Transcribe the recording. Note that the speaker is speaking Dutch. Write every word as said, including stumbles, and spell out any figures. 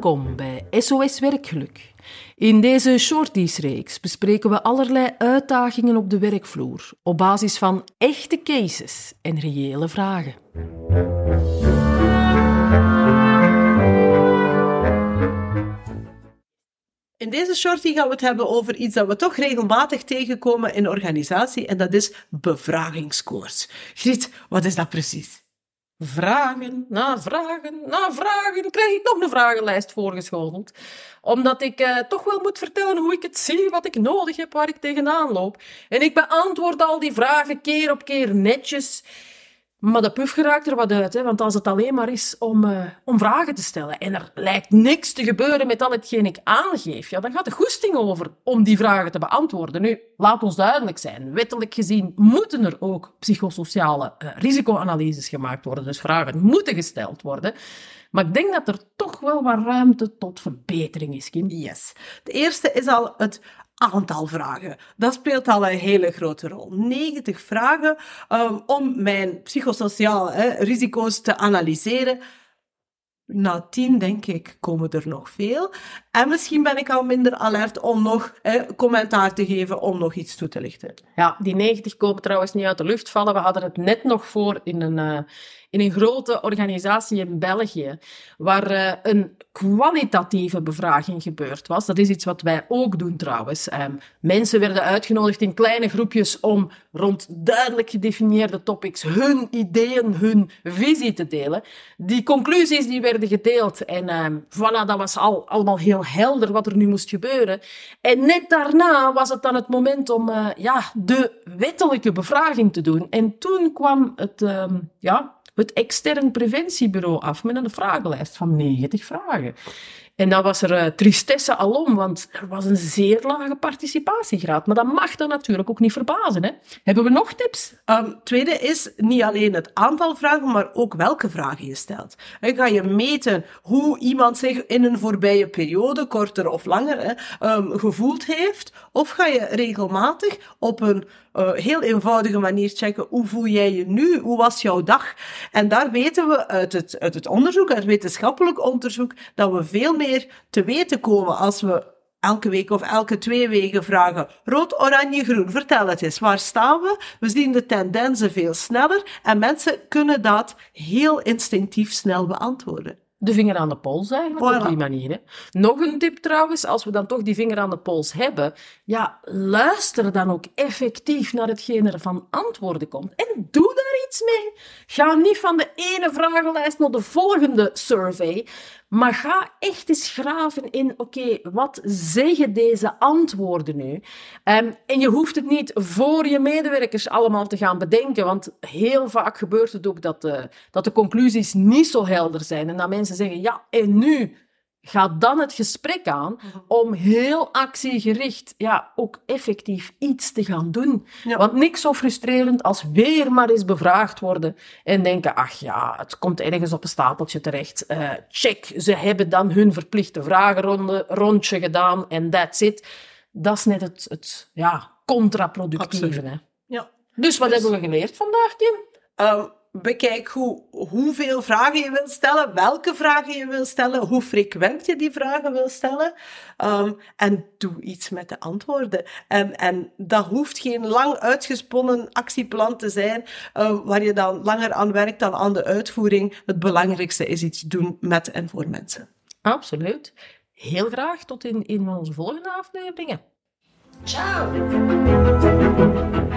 Welkom bij S O S Werkgeluk. In deze Shorties-reeks bespreken we allerlei uitdagingen op de werkvloer op basis van echte cases en reële vragen. In deze shortie gaan we het hebben over iets dat we toch regelmatig tegenkomen in organisatie en dat is bevragingsskoorts. Griet, wat is dat precies? Vragen na vragen na vragen krijg ik nog een vragenlijst voorgeschoteld. Omdat ik eh, toch wel moet vertellen hoe ik het zie, wat ik nodig heb, waar ik tegenaan loop. En ik beantwoord al die vragen keer op keer netjes. Maar de puf geraakt er wat uit, hè? Want als het alleen maar is om, uh, om vragen te stellen en er lijkt niks te gebeuren met al hetgeen ik aangeef, ja, dan gaat de goesting over om die vragen te beantwoorden. Nu, laat ons duidelijk zijn. Wettelijk gezien moeten er ook psychosociale uh, risicoanalyses gemaakt worden. Dus vragen moeten gesteld worden. Maar ik denk dat er toch wel wat ruimte tot verbetering is, Kim. Yes. De eerste is al het aantal vragen. Dat speelt al een hele grote rol. negentig vragen um, om mijn psychosociale hè, risico's te analyseren. Na tien, denk ik, komen er nog veel. En misschien ben ik al minder alert om nog hè, commentaar te geven, om nog iets toe te lichten. Ja, die negentig komen trouwens niet uit de lucht vallen. We hadden het net nog voor in een, uh, in een grote organisatie in België, waar uh, een kwalitatieve bevraging gebeurd was. Dat is iets wat wij ook doen trouwens. Um, mensen werden uitgenodigd in kleine groepjes om rond duidelijk gedefinieerde topics hun ideeën, hun visie te delen. Die conclusies die werden gedeeld en um, voilà, dat was al, allemaal heel helder wat er nu moest gebeuren. En net daarna was het dan het moment om uh, ja, de wettelijke bevraging te doen. En toen kwam het, um, ja, het extern preventiebureau af met een vragenlijst van negentig vragen. En dan was er uh, tristesse alom, want er was een zeer lage participatiegraad. Maar dat mag dan natuurlijk ook niet verbazen, hè? Hebben we nog tips? Um, tweede is niet alleen het aantal vragen, maar ook welke vragen je stelt. En ga je meten hoe iemand zich in een voorbije periode, korter of langer, hè, um, gevoeld heeft? Of ga je regelmatig op een uh, heel eenvoudige manier checken, hoe voel jij je nu? Hoe was jouw dag? En daar weten we uit het, uit het onderzoek, uit wetenschappelijk onderzoek, dat we veel meer te weten komen als we elke week of elke twee weken vragen, rood, oranje, groen, vertel het eens, waar staan we? We zien de tendensen veel sneller en mensen kunnen dat heel instinctief snel beantwoorden. De vinger aan de pols eigenlijk, Voilà. Op die manier. Hè. Nog een tip trouwens, als we dan toch die vinger aan de pols hebben, ja, luister dan ook effectief naar hetgeen er van antwoorden komt. En doe daar iets mee. Ga niet van de ene vragenlijst naar de volgende survey, maar ga echt eens graven in, oké, okay, wat zeggen deze antwoorden nu? Um, en je hoeft het niet voor je medewerkers allemaal te gaan bedenken, want heel vaak gebeurt het ook dat de, dat de conclusies niet zo helder zijn en dat mensen zeggen, ja, en nu? Ga dan het gesprek aan om heel actiegericht ja, ook effectief iets te gaan doen. Ja. Want niks zo frustrerend als weer maar eens bevraagd worden en denken, ach ja, het komt ergens op een stapeltje terecht. Uh, check, ze hebben dan hun verplichte vragenronde rondje gedaan en that's it. Dat is net het, het ja, contraproductieve. Hè? Ja. Dus wat dus, hebben we geleerd vandaag, Kim? Um, Bekijk hoe, hoeveel vragen je wilt stellen, welke vragen je wilt stellen, hoe frequent je die vragen wilt stellen. Um, en doe iets met de antwoorden. En, en dat hoeft geen lang uitgesponnen actieplan te zijn, um, waar je dan langer aan werkt dan aan de uitvoering. Het belangrijkste is iets doen met en voor mensen. Absoluut. Heel graag tot in een van onze volgende afleveringen. Ciao!